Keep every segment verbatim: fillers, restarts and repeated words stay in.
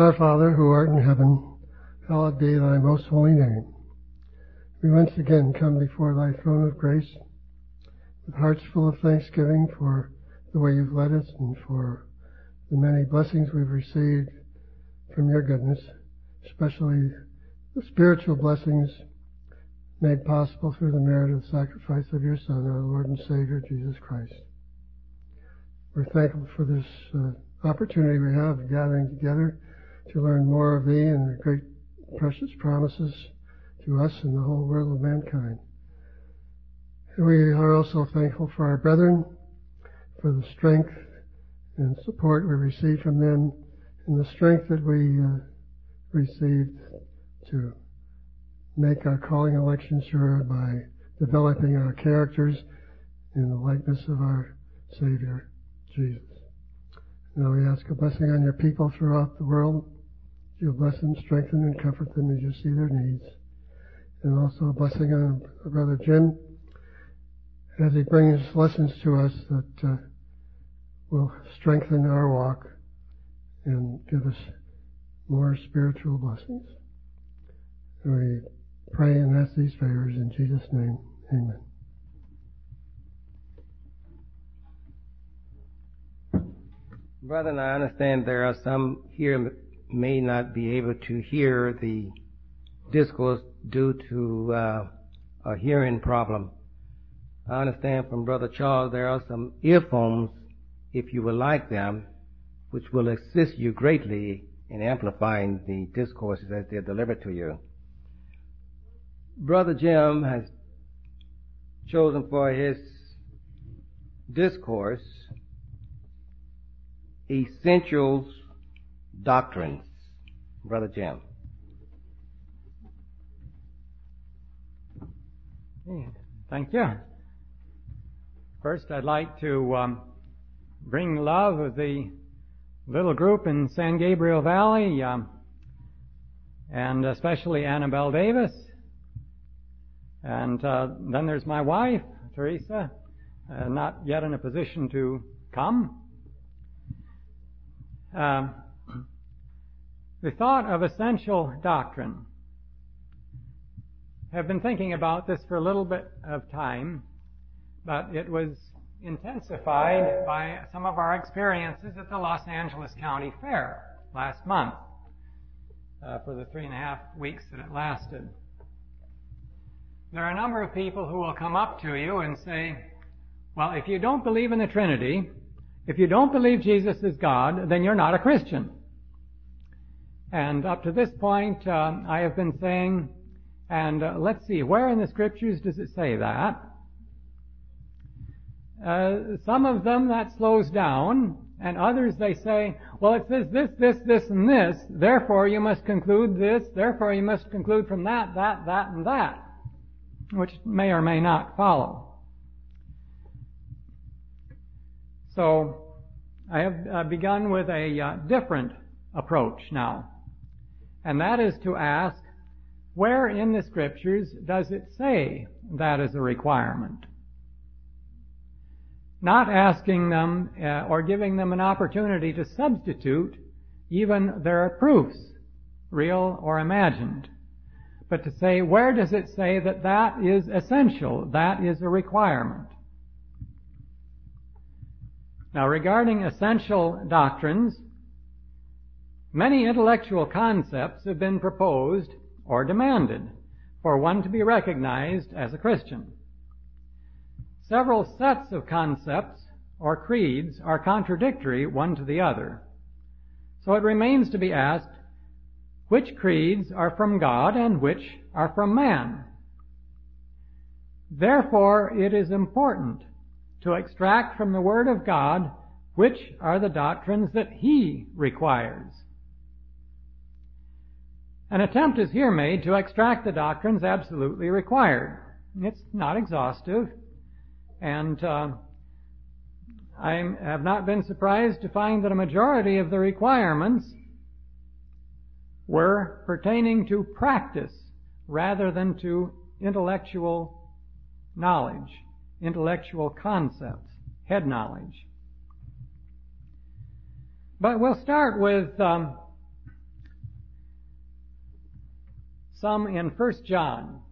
Our Father, who art in heaven, hallowed be thy most holy name. We once again come before thy throne of grace with hearts full of thanksgiving for the way you've led us and for the many blessings we've received from your goodness, especially the spiritual blessings made possible through the merit of the sacrifice of your Son, our Lord and Savior, Jesus Christ. We're thankful for this uh, opportunity we have of gathering together to learn more of Thee and the great precious promises to us and the whole world of mankind. We are also thankful for our brethren, for the strength and support we receive from them, and the strength that we uh, received to make our calling election sure by developing our characters in the likeness of our Savior, Jesus. Now we ask a blessing on your people throughout the world. You'll bless them, strengthen, and comfort them as you see their needs. And also a blessing on Brother Jim as he brings lessons to us that uh, will strengthen our walk and give us more spiritual blessings. We pray and ask these favors in Jesus' name. Amen. Brethren, I understand there are some here may not be able to hear the discourse due to uh, a hearing problem. I understand from Brother Charles there are some earphones, if you would like them, which will assist you greatly in amplifying the discourses as they're delivered to you. Brother Jim has chosen for his discourse Essentials Doctrines. Brother Jim. Thank you. First, I'd like to um, bring love of the little group in San Gabriel Valley, um, and especially Annabelle Davis. And uh, then there's my wife, Teresa, uh, not yet in a position to come. Uh, the thought of essential doctrine. I've been thinking about this for a little bit of time, but it was intensified by some of our experiences at the Los Angeles County Fair last month, uh, for the three and a half weeks that it lasted. There are a number of people who will come up to you and say, well, if you don't believe in the Trinity, if you don't believe Jesus is God, then you're not a Christian. And up to this point, uh, I have been saying, and uh, let's see, where in the Scriptures does it say that? Uh, some of them that slows down, and others they say, well, it says this, this, this, and this, therefore you must conclude this, therefore you must conclude from that, that, that, and that, which may or may not follow. So, I have uh, begun with a uh, different approach now, and that is to ask, where in the Scriptures does it say that is a requirement? Not asking them uh, or giving them an opportunity to substitute even their proofs, real or imagined, but to say, where does it say that that is essential, that is a requirement? Now, regarding essential doctrines, many intellectual concepts have been proposed or demanded for one to be recognized as a Christian. Several sets of concepts or creeds are contradictory one to the other. So it remains to be asked, which creeds are from God and which are from man? Therefore, it is important to extract from the Word of God which are the doctrines that He requires. An attempt is here made to extract the doctrines absolutely required. It's not exhaustive, and uh, I have not been surprised to find that a majority of the requirements were pertaining to practice rather than to intellectual knowledge, intellectual concepts, head knowledge. But we'll start with um, some in First John.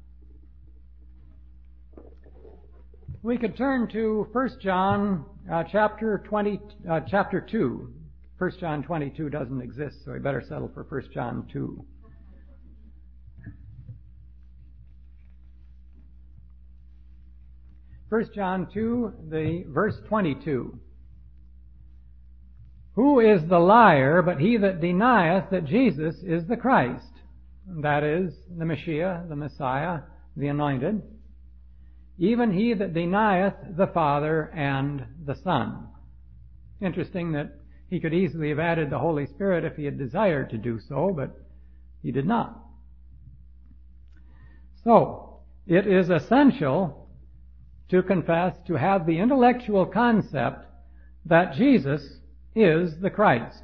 We could turn to First John uh, chapter twenty, uh, chapter two. First John twenty-two doesn't exist, so we better settle for First John two. First John two, the verse twenty-two. Who is the liar but he that denieth that Jesus is the Christ? That is, the Messiah, the Messiah, the Anointed. Even he that denieth the Father and the Son. Interesting that he could easily have added the Holy Spirit if he had desired to do so, but he did not. So, it is essential to confess, to have the intellectual concept that Jesus is the Christ.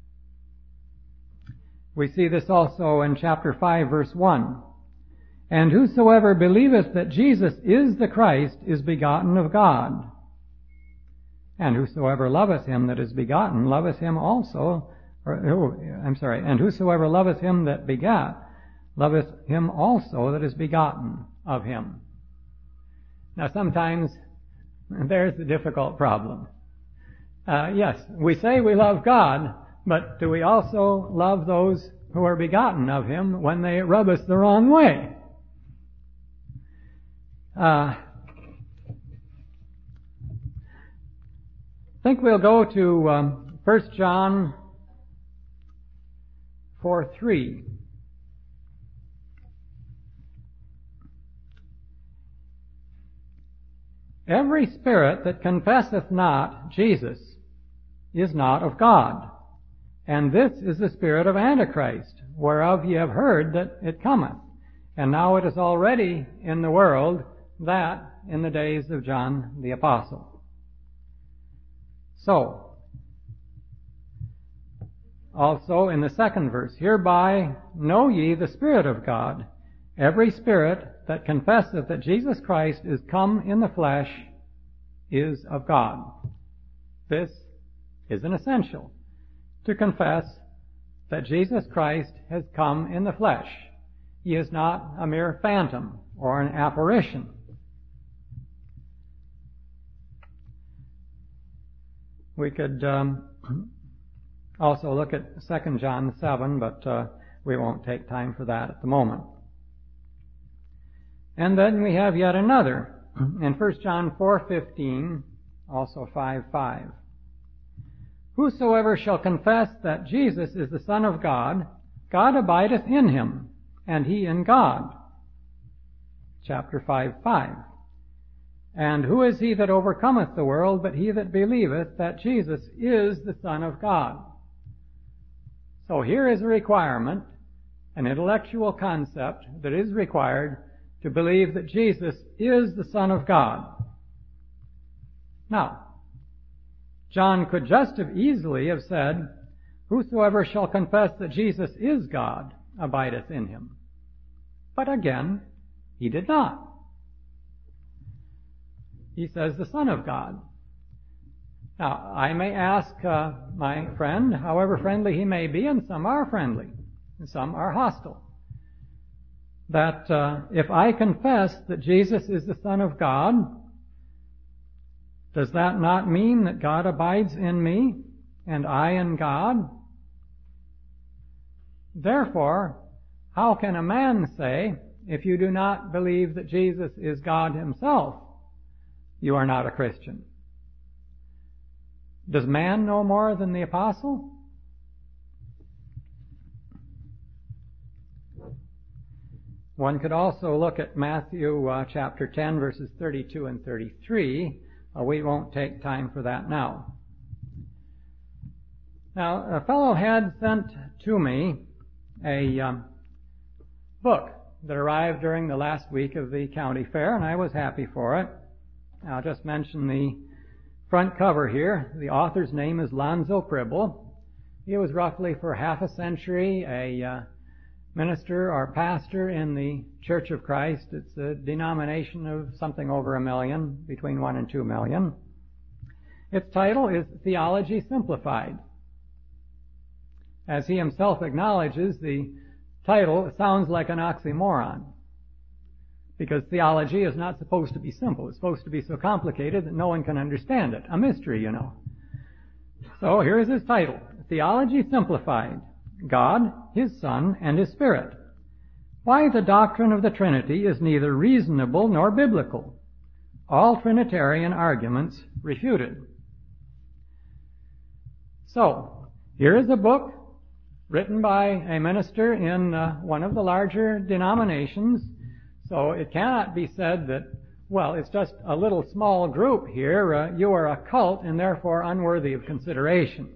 We see this also in chapter five, verse one. And whosoever believeth that Jesus is the Christ is begotten of God. And whosoever loveth him that is begotten loveth him also, or, oh, I'm sorry, and whosoever loveth him that begat loveth him also that is begotten of him. Now sometimes there's the difficult problem. Uh, yes, we say we love God, but do we also love those who are begotten of him when they rub us the wrong way? Uh, I think we'll go to um, First John four three. Every spirit that confesseth not Jesus is not of God, and this is the spirit of Antichrist, whereof ye have heard that it cometh, and now it is already in the world, that in the days of John the Apostle. So, also in the second verse, hereby know ye the Spirit of God. Every spirit that confesseth that Jesus Christ is come in the flesh is of God. This is an essential, to confess that Jesus Christ has come in the flesh. He is not a mere phantom or an apparition. We could um, also look at Second John seven, but uh, we won't take time for that at the moment. And then we have yet another in First John four fifteen, also five five. Whosoever shall confess that Jesus is the Son of God, God abideth in him, and he in God. Chapter five five. And who is he that overcometh the world but he that believeth that Jesus is the Son of God? So here is a requirement, an intellectual concept that is required to believe that Jesus is the Son of God. Now, John could just have easily have said, whosoever shall confess that Jesus is God abideth in him. But again, he did not. He says the Son of God. Now, I may ask uh, my friend, however friendly he may be, and some are friendly, and some are hostile, that uh, if I confess that Jesus is the Son of God, does that not mean that God abides in me and I in God? Therefore, how can a man say, if you do not believe that Jesus is God himself, you are not a Christian? Does man know more than the apostle? One could also look at Matthew uh, chapter ten, verses thirty-two and thirty-three. Uh, we won't take time for that now. Now, a fellow had sent to me a um, book that arrived during the last week of the county fair, and I was happy for it. I'll just mention the front cover here. The author's name is Lonzo Pribble. He was roughly for half a century a uh, minister or pastor in the Church of Christ. It's a denomination of something over a million, between one and two million. Its title is Theology Simplified. As he himself acknowledges, the title sounds like an oxymoron, because theology is not supposed to be simple. It's supposed to be so complicated that no one can understand it. A mystery, you know. So here's his title: Theology Simplified: God, His Son, and His Spirit. Why the doctrine of the Trinity is neither reasonable nor biblical. All Trinitarian arguments refuted. So, here is a book written by a minister in uh, one of the larger denominations. So it cannot be said that, well, it's just a little small group here. Uh, you are a cult and therefore unworthy of consideration.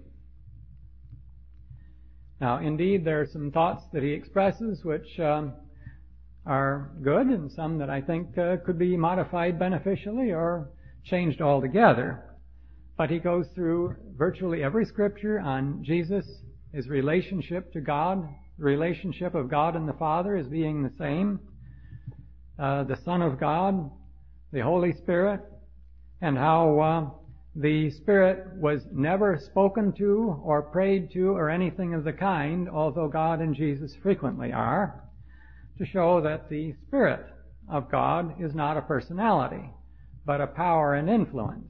Now, indeed, there are some thoughts that he expresses which um, are good, and some that I think uh, could be modified beneficially or changed altogether. But he goes through virtually every scripture on Jesus, his relationship to God, the relationship of God and the Father as being the same, uh, the Son of God, the Holy Spirit, and how uh, the Spirit was never spoken to or prayed to or anything of the kind, although God and Jesus frequently are, to show that the Spirit of God is not a personality, but a power and influence.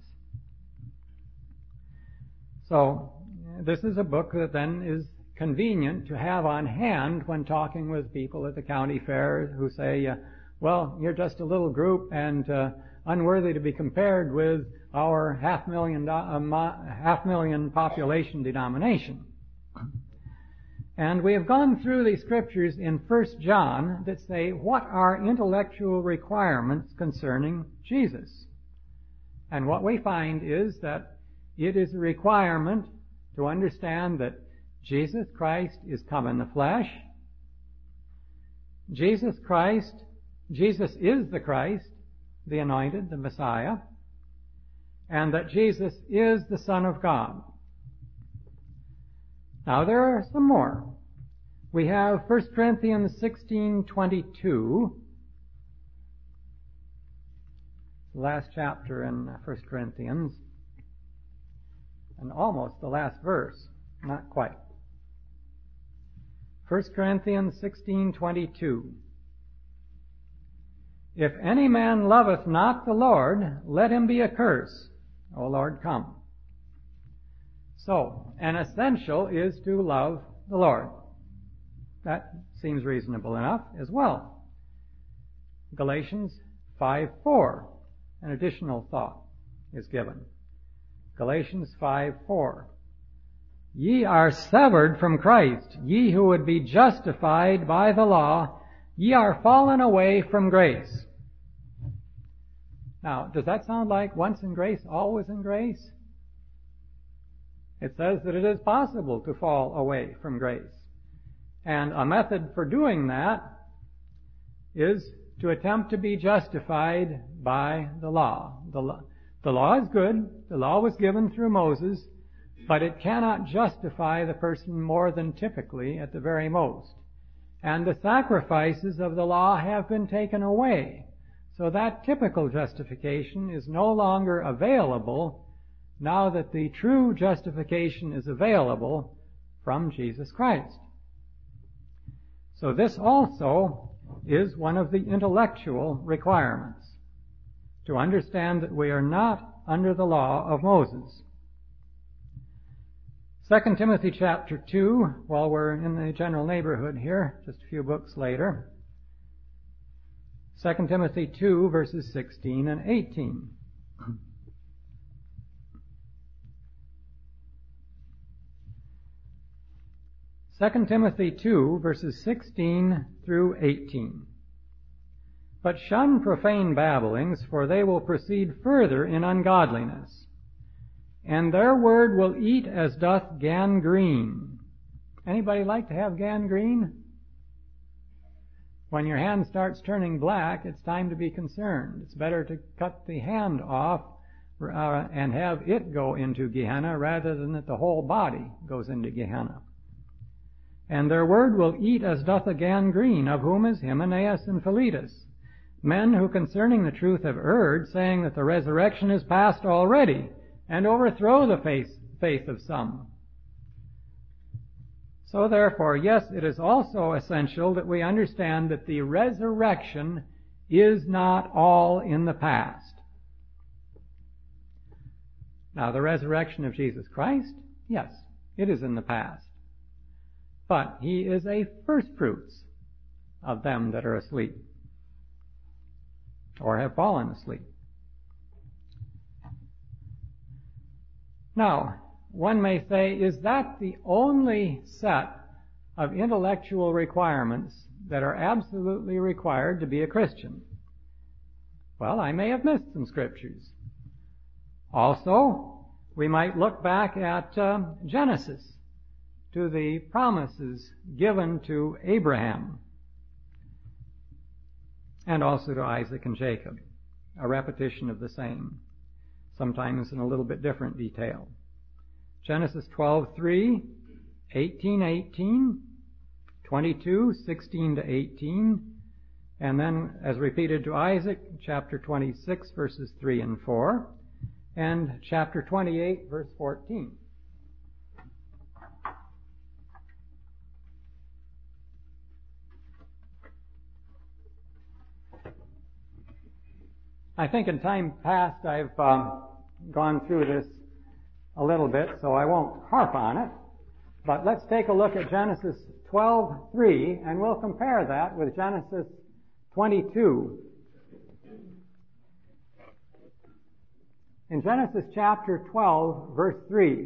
So, this is a book that then is convenient to have on hand when talking with people at the county fair who say, uh, well, you're just a little group and uh, unworthy to be compared with our half million, do- uh, half million population denomination. And we have gone through the scriptures in First John that say, what are intellectual requirements concerning Jesus? And what we find is that it is a requirement to understand that Jesus Christ is come in the flesh. Jesus Christ, Jesus is the Christ, the Anointed, the Messiah, and that Jesus is the Son of God. Now there are some more. We have First Corinthians sixteen twenty-two, the last chapter in First Corinthians, and almost the last verse, not quite. First Corinthians sixteen twenty-two. If any man loveth not the Lord, let him be accursed. O Lord, come. So, an essential is to love the Lord. That seems reasonable enough as well. Galatians five four, an additional thought is given. Galatians five four. Ye are severed from Christ, ye who would be justified by the law, ye are fallen away from grace. Now, does that sound like once in grace, always in grace? It says that it is possible to fall away from grace. And a method for doing that is to attempt to be justified by the law. The law, the law is good. The law was given through Moses, but it cannot justify the person more than typically at the very most. And the sacrifices of the law have been taken away. So that typical justification is no longer available now that the true justification is available from Jesus Christ. So this also is one of the intellectual requirements, to understand that we are not under the law of Moses. Second Timothy chapter two, while we're in the general neighborhood here, just a few books later. Second Timothy two, verses sixteen and eighteen. Second Timothy two, verses sixteen through eighteen. But shun profane babblings, for they will proceed further in ungodliness. And their word will eat as doth gangrene. Anybody like to have gangrene? When your hand starts turning black, it's time to be concerned. It's better to cut the hand off uh, and have it go into Gehenna rather than that the whole body goes into Gehenna. And their word will eat as doth a gangrene, of whom is Hymenaeus and Philetus, men who concerning the truth have erred, saying that the resurrection is past already, and overthrow the faith, faith of some. So therefore, yes, it is also essential that we understand that the resurrection is not all in the past. Now, the resurrection of Jesus Christ, yes, it is in the past. But He is a first fruits of them that are asleep, or have fallen asleep. Now, one may say, is that the only set of intellectual requirements that are absolutely required to be a Christian? Well, I may have missed some scriptures. Also, we might look back at uh, Genesis, to the promises given to Abraham, and also to Isaac and Jacob, a repetition of the same, sometimes in a little bit different detail. Genesis twelve three, eighteen eighteen, twenty-two sixteen to eighteen, and then as repeated to Isaac, chapter twenty-six verses three and four, and chapter twenty-eight verse fourteen. I think in time past I've um, gone through this a little bit, so I won't harp on it. But let's take a look at Genesis twelve three, and we'll compare that with Genesis twenty-two. In Genesis chapter twelve, verse three,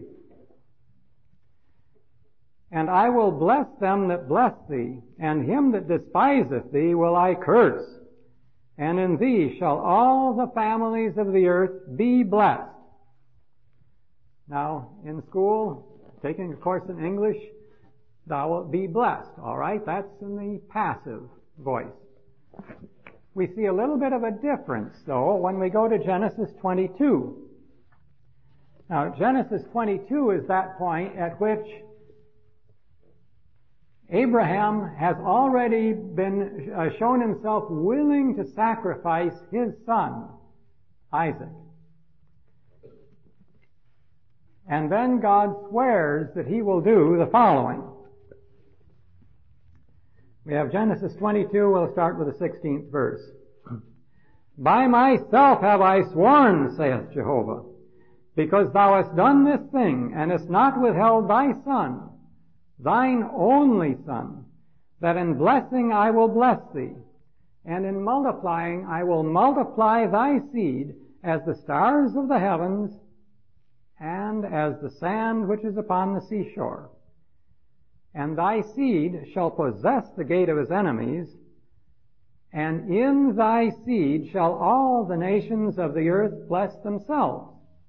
"And I will bless them that bless thee, and him that despiseth thee will I curse. And in thee shall all the families of the earth be blessed." Now, in school, taking a course in English, thou wilt be blessed. All right, that's in the passive voice. We see a little bit of a difference, though, when we go to Genesis twenty-two. Now, Genesis twenty-two is that point at which Abraham has already been uh, shown himself willing to sacrifice his son, Isaac. And then God swears that He will do the following. We have Genesis twenty-two, we'll start with the sixteenth verse. "By myself have I sworn, saith Jehovah, because thou hast done this thing, and hast not withheld thy son, thine only son, that in blessing I will bless thee, and in multiplying I will multiply thy seed as the stars of the heavens, and as the sand which is upon the seashore. And thy seed shall possess the gate of his enemies, and in thy seed shall all the nations of the earth bless themselves."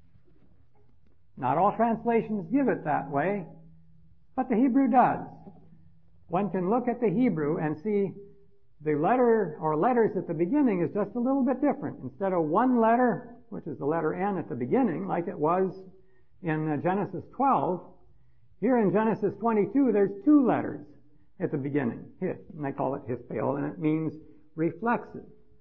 Not all translations give it that way, but the Hebrew does. One can look at the Hebrew and see the letter or letters at the beginning is just a little bit different. Instead of one letter, which is the letter N at the beginning, like it was in Genesis twelve, here in Genesis twenty-two, there's two letters at the beginning, his, and they call it hispel, and it means reflexive.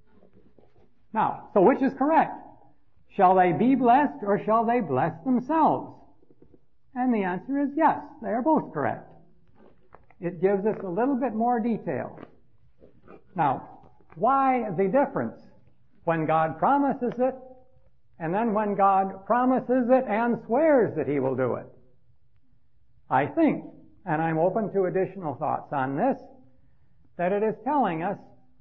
Now, so which is correct? Shall they be blessed, or shall they bless themselves? And the answer is yes, they are both correct. It gives us a little bit more detail. Now, why the difference when God promises it, and then when God promises it and swears that He will do it? I think, and I'm open to additional thoughts on this, that it is telling us,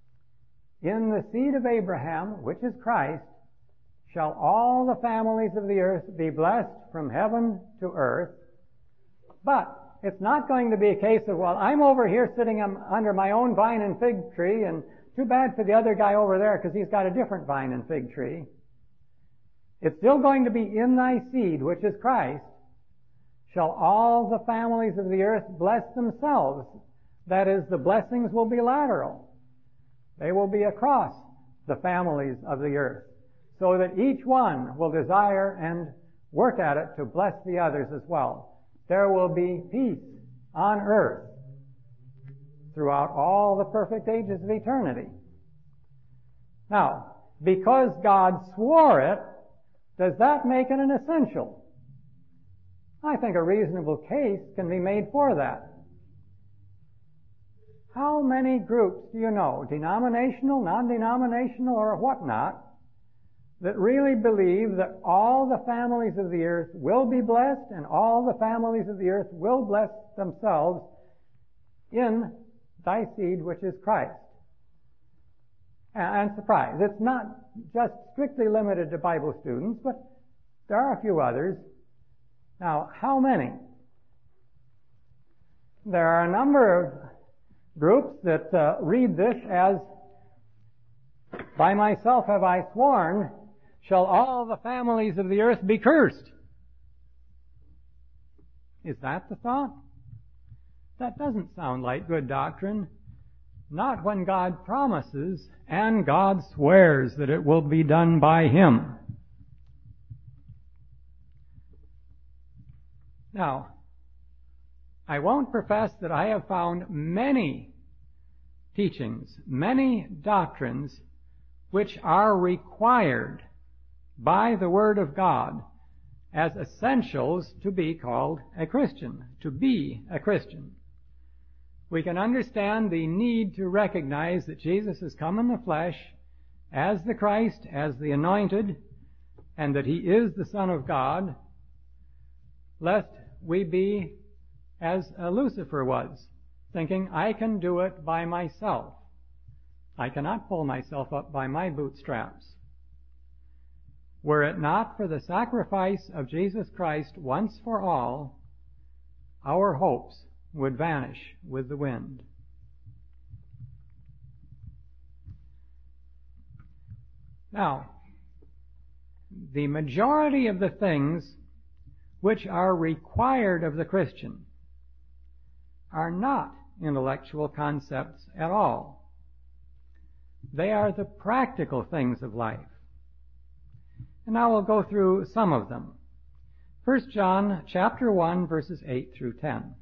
in the seed of Abraham, which is Christ, shall all the families of the earth be blessed from heaven to earth. But it's not going to be a case of, well, I'm over here sitting under my own vine and fig tree, and too bad for the other guy over there because he's got a different vine and fig tree. It's still going to be, in thy seed, which is Christ, shall all the families of the earth bless themselves. That is, the blessings will be lateral. They will be across the families of the earth, so that each one will desire and work at it to bless the others as well. There will be peace on earth throughout all the perfect ages of eternity. Now, because God swore it, does that make it an essential? I think a reasonable case can be made for that. How many groups do you know, denominational, non-denominational, or whatnot, that really believe that all the families of the earth will be blessed and all the families of the earth will bless themselves in thy seed, which is Christ? And surprise, it's not just strictly limited to Bible students, but there are a few others. Now, how many? There are a number of groups that uh, read this as, by myself have I sworn, shall all the families of the earth be cursed. Is that the thought? That doesn't sound like good doctrine. Not when God promises and God swears that it will be done by Him. Now, I won't profess that I have found many teachings, many doctrines which are required by the Word of God as essentials to be called a Christian, to be a Christian. We can understand the need to recognize that Jesus has come in the flesh as the Christ, as the Anointed, and that He is the Son of God, lest we be as Lucifer was, thinking, I can do it by myself. I cannot pull myself up by my bootstraps. Were it not for the sacrifice of Jesus Christ once for all, our hopes would vanish with the wind. Now, the majority of the things which are required of the Christian are not intellectual concepts at all. They are the practical things of life. And now we'll go through some of them. First John chapter one, verses eight through ten.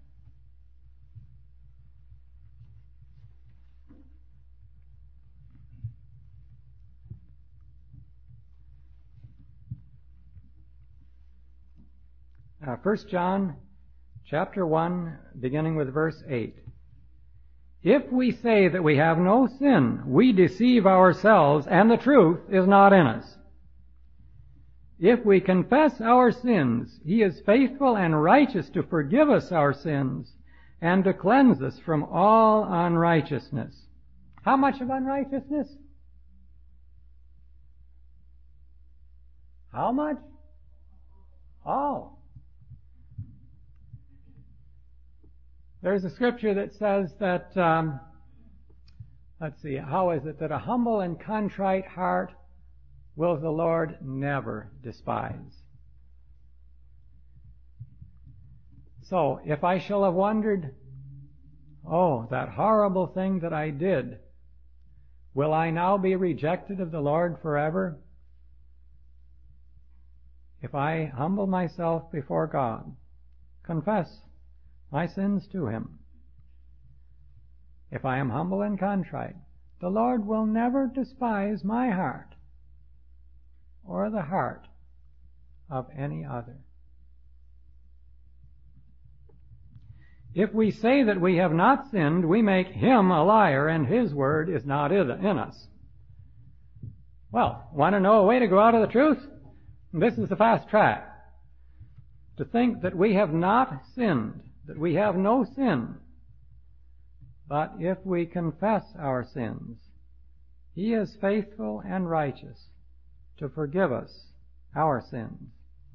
Uh, First John chapter one, beginning with verse eight. If we say that we have no sin, we deceive ourselves, and the truth is not in us. If we confess our sins, He is faithful and righteous to forgive us our sins and to cleanse us from all unrighteousness. How much of unrighteousness? How much? All. There's a scripture that says that, um, let's see, how is it? That a humble and contrite heart will the Lord never despise. So, if I shall have wondered, oh, that horrible thing that I did, will I now be rejected of the Lord forever? If I humble myself before God, confess my sins to Him, if I am humble and contrite, the Lord will never despise my heart or the heart of any other. If we say that we have not sinned, we make Him a liar, and His word is not in us. Well, want to know a way to go out of the truth? This is the fast track. To think that we have not sinned, that we have no sin. But if we confess our sins, He is faithful and righteous to forgive us our sins.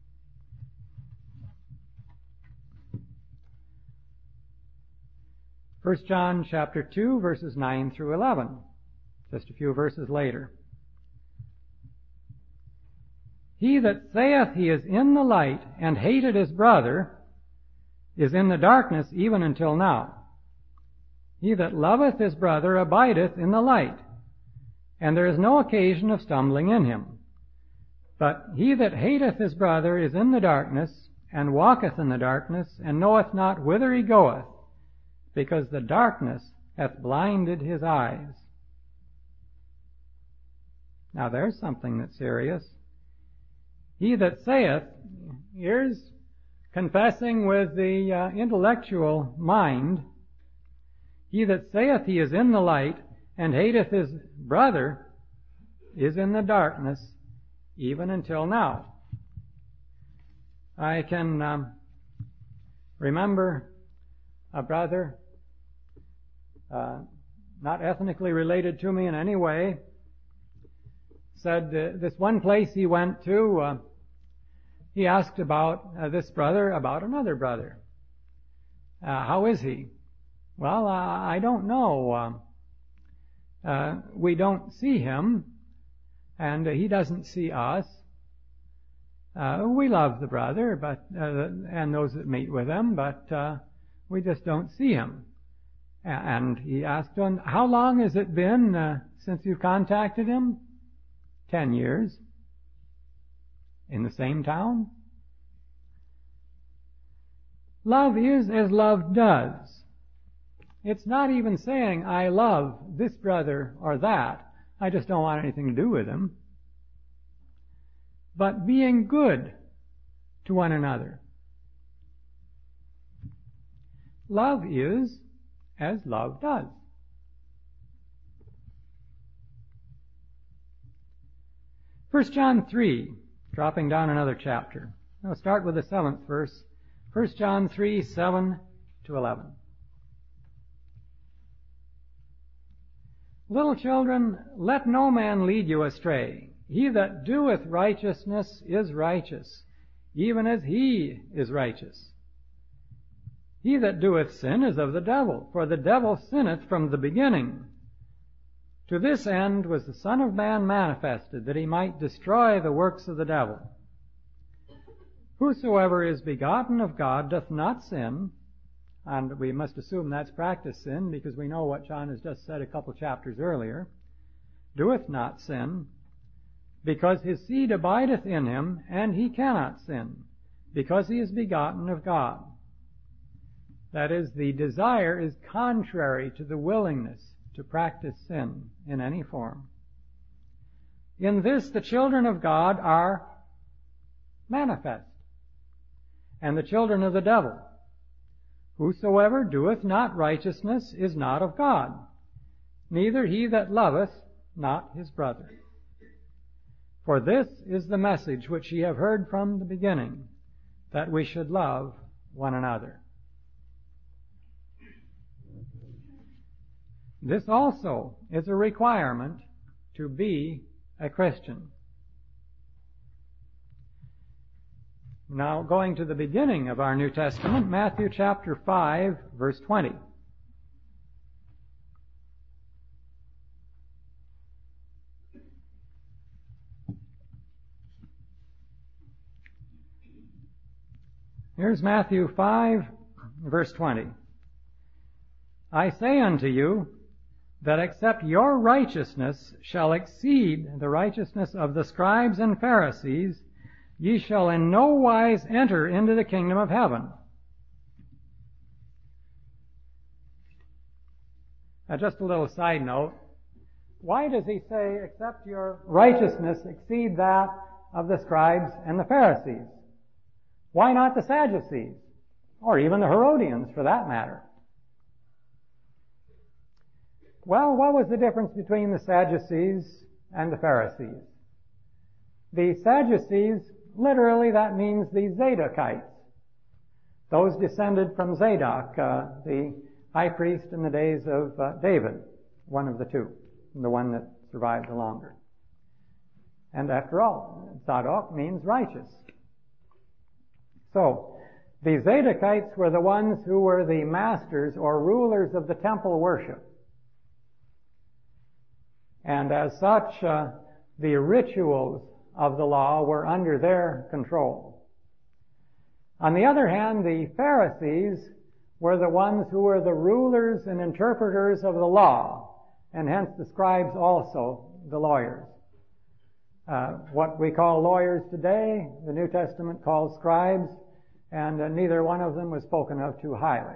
First John chapter two, verses nine through eleven, just a few verses later. He that saith he is in the light and hated his brother is in the darkness even until now. He that loveth his brother abideth in the light, and there is no occasion of stumbling in him. But he that hateth his brother is in the darkness, and walketh in the darkness, and knoweth not whither he goeth, because the darkness hath blinded his eyes. Now there's something that's serious. He that saith, here's confessing with the uh, intellectual mind, He that saith he is in the light, and hateth his brother, is in the darkness, even until now. I can um, remember a brother, uh, not ethnically related to me in any way, said uh, this one place he went to, uh, he asked about uh, this brother about another brother. Uh, how is he? Well, uh, I don't know. Uh, uh, we don't see him, and uh, he doesn't see us. Uh, we love the brother, but uh, and those that meet with him, but uh, we just don't see him. And he asked him, how long has it been uh, since you've contacted him? Ten years. In the same town? Love is as love does. It's not even saying, I love this brother or that. I just don't want anything to do with him. But being good to one another. Love is as love does. First John three, dropping down another chapter. I'll start with the seventh verse. First John three, seven to eleven. Little children, let no man lead you astray. He that doeth righteousness is righteous, even as he is righteous. He that doeth sin is of the devil, for the devil sinneth from the beginning. To this end was the Son of Man manifested, that he might destroy the works of the devil. Whosoever is begotten of God doth not sin, and we must assume that's practice sin, because we know what John has just said a couple chapters earlier, doeth not sin, because his seed abideth in him, and he cannot sin, because he is begotten of God. That is, the desire is contrary to the willingness to practice sin in any form. In this the children of God are manifest, and the children of the devil. Whosoever doeth not righteousness is not of God, neither he that loveth not his brother. For this is the message which ye have heard from the beginning, that we should love one another. This also is a requirement to be a Christian. Now, going to the beginning of our New Testament, Matthew chapter five, verse twenty. Here's Matthew five, verse twenty. I say unto you, that except your righteousness shall exceed the righteousness of the scribes and Pharisees, ye shall in no wise enter into the kingdom of heaven. Now, just a little side note. Why does he say, except your righteousness exceed that of the scribes and the Pharisees? Why not the Sadducees? Or even the Herodians, for that matter? Well, what was the difference between the Sadducees and the Pharisees? The Sadducees, literally that means the Zadokites. Those descended from Zadok, uh, the high priest in the days of uh, David, one of the two, the one that survived the longer. And after all, Zadok means righteous. So, the Zadokites were the ones who were the masters or rulers of the temple worship. And as such, uh, the rituals of the law were under their control. On the other hand, the Pharisees were the ones who were the rulers and interpreters of the law, and hence the scribes also, the lawyers. Uh, what we call lawyers today, the New Testament calls scribes, and uh, neither one of them was spoken of too highly.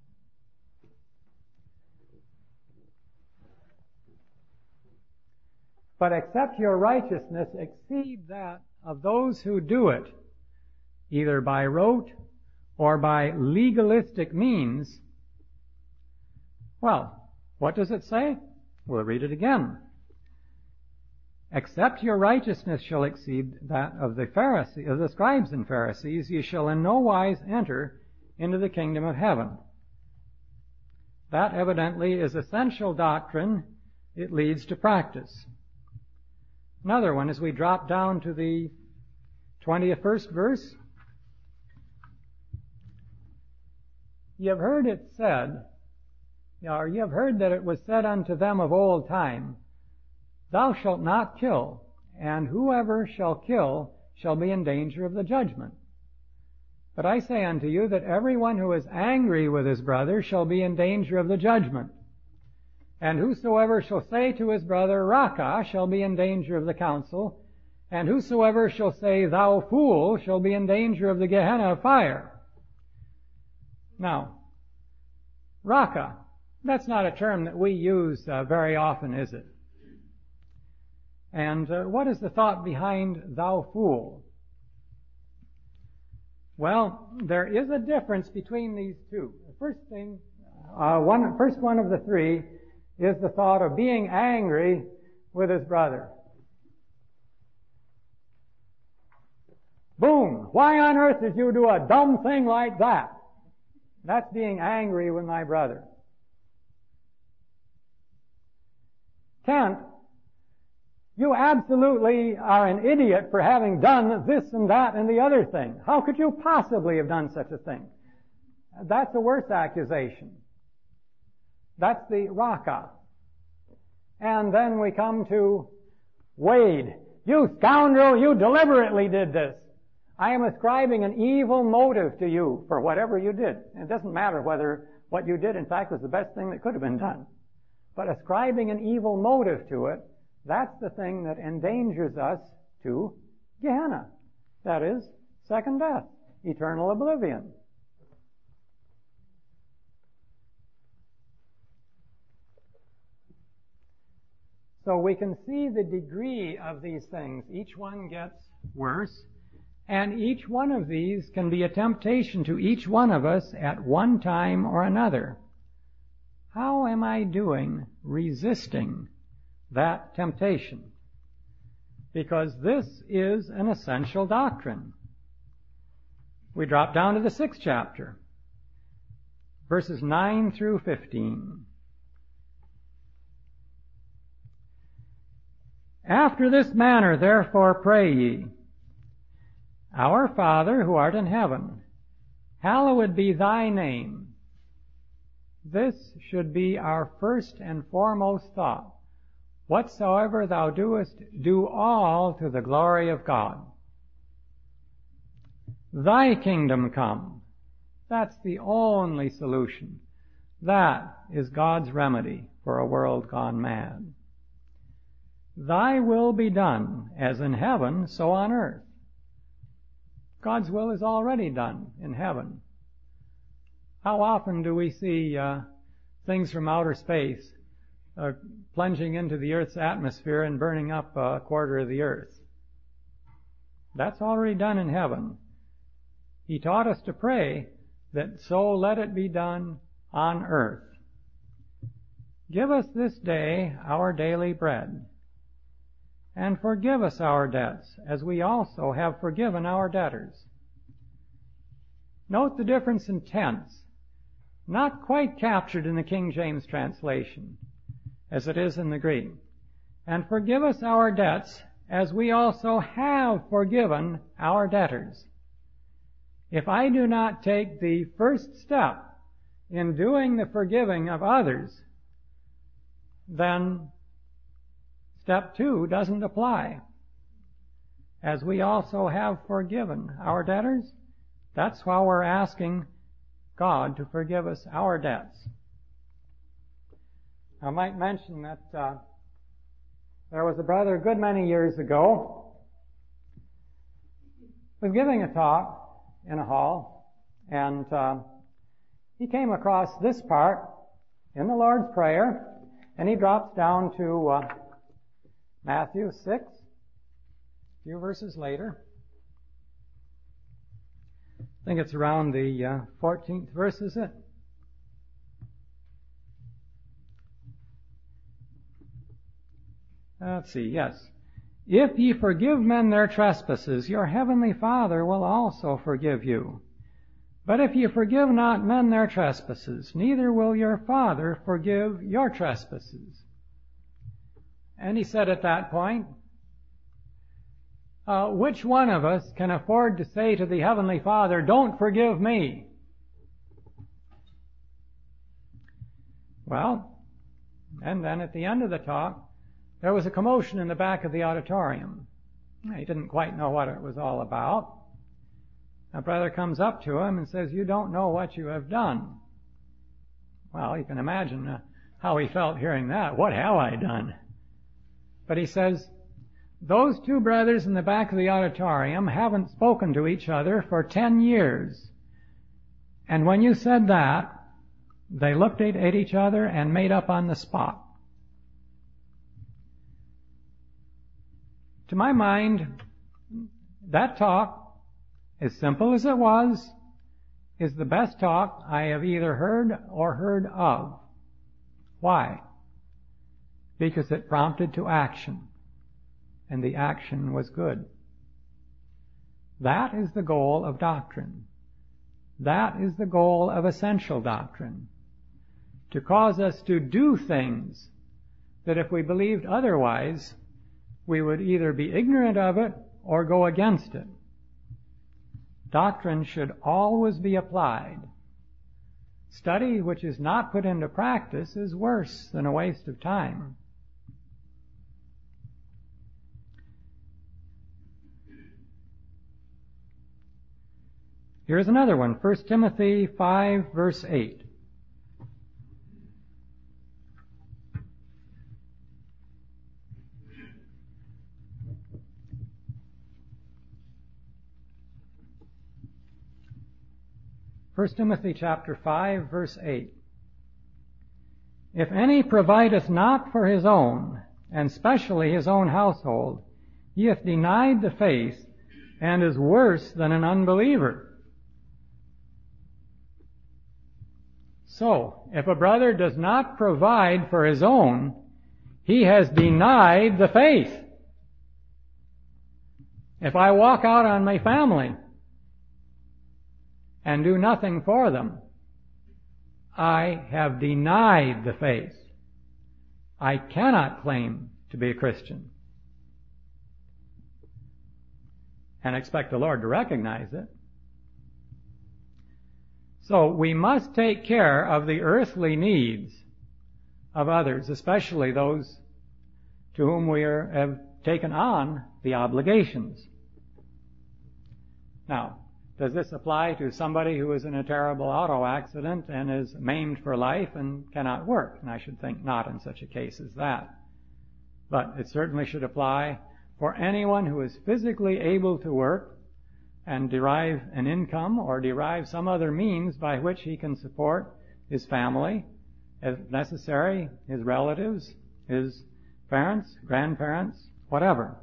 But except your righteousness exceed that of those who do it, either by rote or by legalistic means, Well, what does it say? We'll read it again. Except your righteousness shall exceed that of the Pharisees, of the scribes and Pharisees, ye shall in no wise enter into the kingdom of heaven. That evidently is essential doctrine. It leads to practice. Another one, as we drop down to the twenty-first verse. Ye have heard it said, or ye have heard that it was said unto them of old time, Thou shalt not kill, and whoever shall kill shall be in danger of the judgment. But I say unto you that everyone who is angry with his brother shall be in danger of the judgment. And whosoever shall say to his brother, Raca, shall be in danger of the council. And whosoever shall say, Thou fool, shall be in danger of the Gehenna of fire. Now, Raca, that's not a term that we use uh, very often, is it? And uh, what is the thought behind thou fool? Well, there is a difference between these two. The first thing, uh, one, first one of the three is the thought of being angry with his brother. Boom! Why on earth did you do a dumb thing like that? That's being angry with my brother. Kent, you absolutely are an idiot for having done this and that and the other thing. How could you possibly have done such a thing? That's a worse accusation. That's the Raca. And then we come to Wade. You scoundrel, you deliberately did this. I am ascribing an evil motive to you for whatever you did. It doesn't matter whether what you did, in fact, was the best thing that could have been done. But ascribing an evil motive to it, that's the thing that endangers us to Gehenna. That is, second death, eternal oblivion. So we can see the degree of these things. Each one gets worse, and each one of these can be a temptation to each one of us at one time or another. How am I doing resisting that temptation? Because this is an essential doctrine. We drop down to the sixth chapter, verses nine through fifteen. After this manner, therefore, pray ye, Our Father, who art in heaven, hallowed be thy name. This should be our first and foremost thought. Whatsoever thou doest, do all to the glory of God. Thy kingdom come. That's the only solution. That is God's remedy for a world gone mad. Thy will be done, as in heaven, so on earth. God's will is already done in heaven. How often do we see uh, things from outer space uh, plunging into the Earth's atmosphere and burning up a quarter of the Earth? That's already done in heaven. He taught us to pray that so let it be done on earth. Give us this day our daily bread, and forgive us our debts, as we also have forgiven our debtors. Note the difference in tense. Not quite captured in the King James translation, as it is in the Greek. And forgive us our debts, as we also have forgiven our debtors. If I do not take the first step in doing the forgiving of others, then step two doesn't apply. As we also have forgiven our debtors, that's why we're asking God to forgive us our debts. I might mention that uh, there was a brother a good many years ago who was giving a talk in a hall, and uh, he came across this part in the Lord's Prayer, and he drops down to uh, Matthew six, a few verses later. I think it's around the uh, fourteenth verse, is it? let's see, yes. If ye forgive men their trespasses, your heavenly Father will also forgive you. But if ye forgive not men their trespasses, neither will your Father forgive your trespasses. And he said at that point, uh, which one of us can afford to say to the Heavenly Father, don't forgive me? Well, and then at the end of the talk, there was a commotion in the back of the auditorium. He didn't quite know what it was all about. A brother comes up to him and says, you don't know what you have done. Well, you can imagine uh, how he felt hearing that. What have I done? But he says, those two brothers in the back of the auditorium haven't spoken to each other for ten years. And when you said that, they looked at, at each other and made up on the spot. To my mind, that talk, as simple as it was, is the best talk I have either heard or heard of. Why? Because it prompted to action, and the action was good. That is the goal of doctrine. That is the goal of essential doctrine. To cause us to do things that if we believed otherwise, we would either be ignorant of it or go against it. Doctrine should always be applied. Study which is not put into practice is worse than a waste of time. Here's another one, First Timothy five, verse eight. First Timothy chapter five, verse eight. If any provideth not for his own, and specially his own household, he hath denied the faith, and is worse than an unbeliever. So, if a brother does not provide for his own, he has denied the faith. If I walk out on my family and do nothing for them, I have denied the faith. I cannot claim to be a Christian and expect the Lord to recognize it. So we must take care of the earthly needs of others, especially those to whom we are, have taken on the obligations. Now, does this apply to somebody who is in a terrible auto accident and is maimed for life and cannot work? And I should think not in such a case as that. But it certainly should apply for anyone who is physically able to work and derive an income or derive some other means by which he can support his family, if necessary, his relatives, his parents, grandparents, whatever.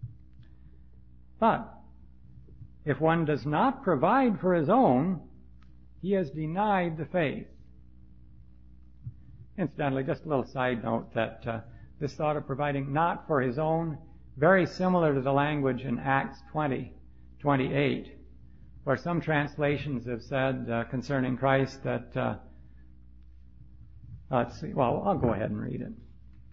But if one does not provide for his own, he has denied the faith. Incidentally, just a little side note that uh, this thought of providing not for his own, very similar to the language in Acts twenty, twenty-eight, where some translations have said uh, concerning Christ that, uh, let's see, well, I'll go ahead and read it.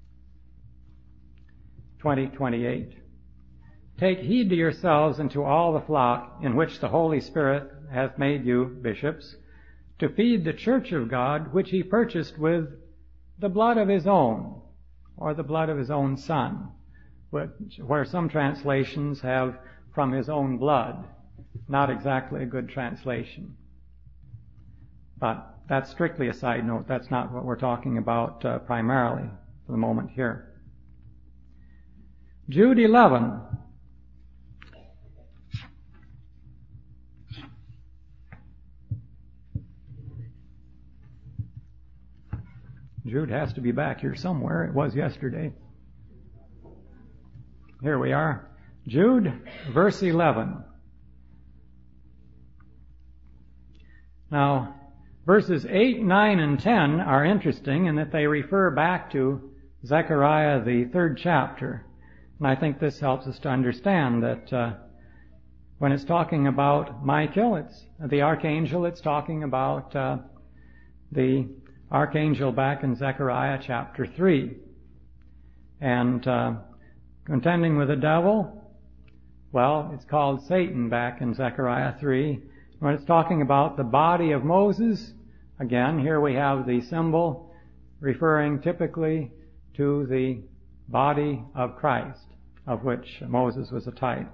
twenty, twenty-eight. Take heed to yourselves and to all the flock in which the Holy Spirit hath made you bishops, to feed the church of God, which he purchased with the blood of his own, or the blood of his own Son, which, where some translations have from his own blood. Not exactly a good translation. But that's strictly a side note. That's not what we're talking about uh, primarily for the moment here. Jude eleven. Jude has to be back here somewhere. It was yesterday. Here we are. Jude, verse eleven. Now, verses eight, nine, and ten are interesting in that they refer back to Zechariah, the third chapter. And I think this helps us to understand that uh, when it's talking about Michael, it's the archangel, it's talking about uh, the archangel back in Zechariah chapter three. And uh, contending with the devil, well, it's called Satan back in Zechariah three. When it's talking about the body of Moses, again, here we have the symbol referring typically to the body of Christ, of which Moses was a type.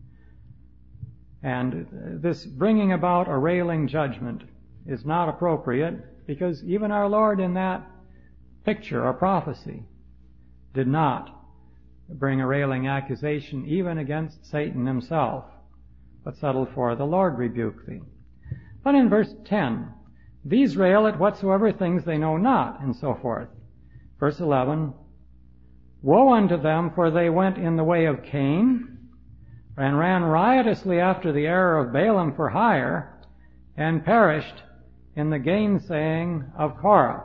And this bringing about a railing judgment is not appropriate, because even our Lord in that picture or prophecy did not bring a railing accusation even against Satan himself, but settled for, the Lord rebuke thee. But in verse ten, these rail at whatsoever things they know not, and so forth. Verse eleven, woe unto them, for they went in the way of Cain, and ran riotously after the error of Balaam for hire, and perished in the gainsaying of Korah.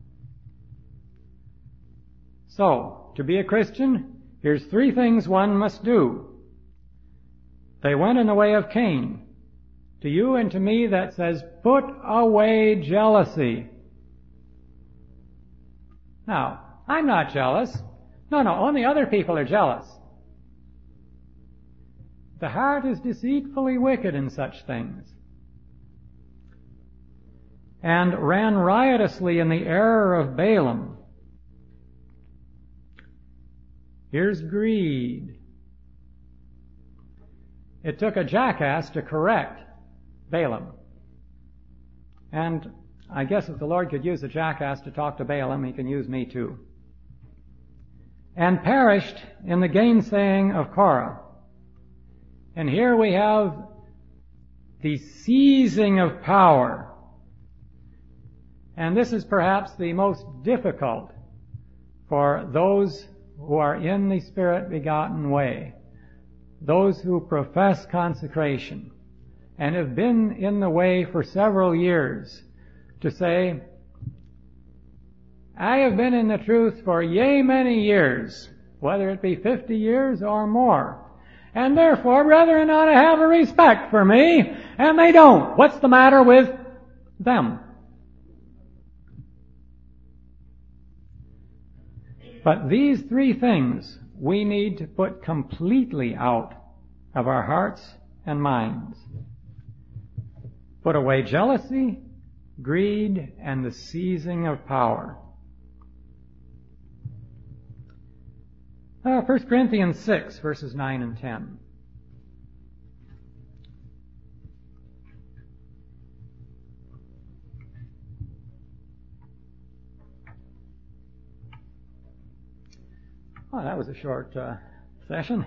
So, to be a Christian, here's three things one must do. They went in the way of Cain. To you and to me that says, put away jealousy. Now, I'm not jealous. No, no, only other people are jealous. The heart is deceitfully wicked in such things. And ran riotously in the error of Balaam. Here's greed. It took a jackass to correct Balaam. And I guess if the Lord could use a jackass to talk to Balaam, He can use me too. And perished in the gainsaying of Korah. And here we have the seizing of power. And this is perhaps the most difficult for those who are in the Spirit-begotten way, those who profess consecration and have been in the way for several years, to say, I have been in the truth for yea many years, whether it be fifty years or more, and therefore brethren ought to have a respect for me, and they don't. What's the matter with them? But these three things we need to put completely out of our hearts and minds. Put away jealousy, greed, and the seizing of power. Uh, First Corinthians six, verses nine and ten. Oh, that was a short uh, session.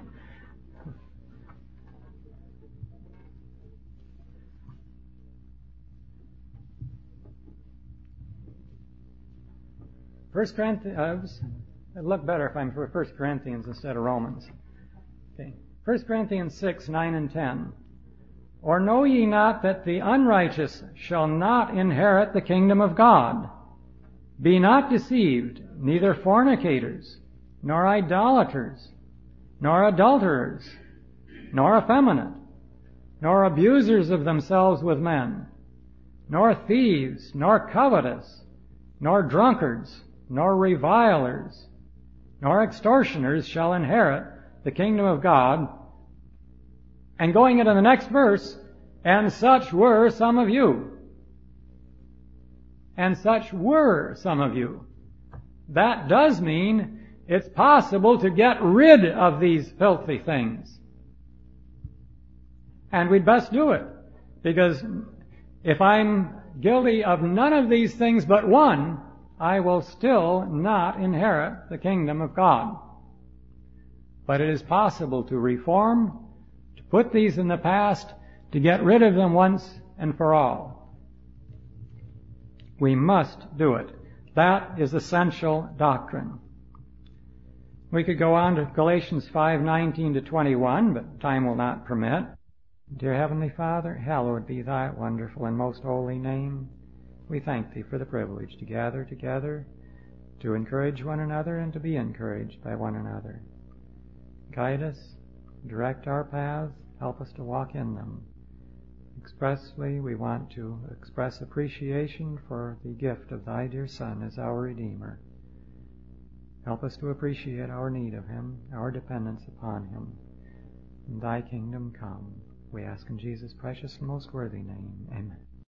First Corinthians, it'd look better if I'm for First Corinthians instead of Romans. Okay. First Corinthians six, nine and ten. Or know ye not that the unrighteous shall not inherit the kingdom of God? Be not deceived, neither fornicators, nor idolaters, nor adulterers, nor effeminate, nor abusers of themselves with men, nor thieves, nor covetous, nor drunkards, nor revilers, nor extortioners shall inherit the kingdom of God. And going into the next verse, and such were some of you. And such were some of you. That does mean it's possible to get rid of these filthy things. And we'd best do it. Because if I'm guilty of none of these things but one, I will still not inherit the kingdom of God. But it is possible to reform, to put these in the past, to get rid of them once and for all. We must do it. That is essential doctrine. We could go on to Galatians five, nineteen to twenty-one, but time will not permit. Dear Heavenly Father, hallowed be Thy wonderful and most holy name. We thank Thee for the privilege to gather together, to encourage one another and to be encouraged by one another. Guide us, direct our paths, help us to walk in them. Expressly, we want to express appreciation for the gift of Thy dear Son as our Redeemer. Help us to appreciate our need of Him, our dependence upon Him. And Thy kingdom come. We ask in Jesus' precious and most worthy name. Amen.